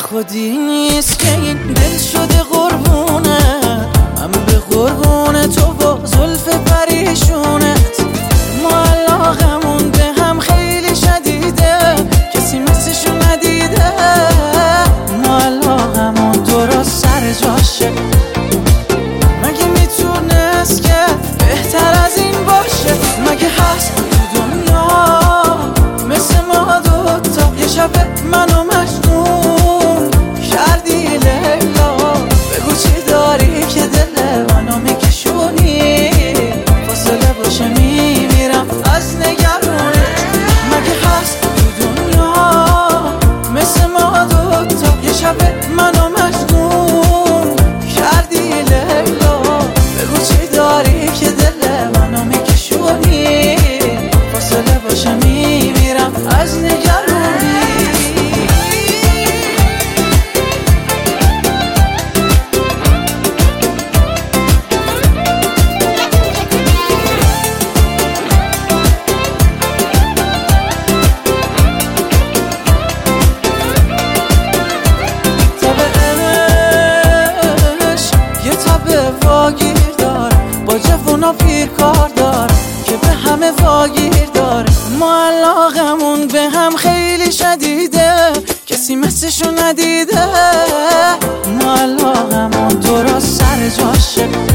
خودی نیست که این دل شده قربونه، من به قربون تو با زلف پریشونت. ما علاقمون به هم خیلی شدیده، کسی مثلشو ندیده. ما علاقمون درست سر جاشه، مگه میتونست که بهتر از این باشه؟ مگه هست تو دنیا مثل ما دوتا؟ یه شب منو مجنون کردی لیلا، بگو چی داری که دل منو میکشونی؟ فاصله باشه میمیرم از نگرونت. مگه هست تو دنیا مثل ما دوتا؟ یه شب منو مجنون کردی لیلا، بگو چی داری که دل منو میکشونی؟ فاصله باشه میمیرم از نگرونی. واگیر داره با جوونا پیر کار داره که به همه واگیر داره. ما علاقمون به هم خیلی شدیده، کسی مثلشو ندیده. ما علاقمون درست سر جاشه،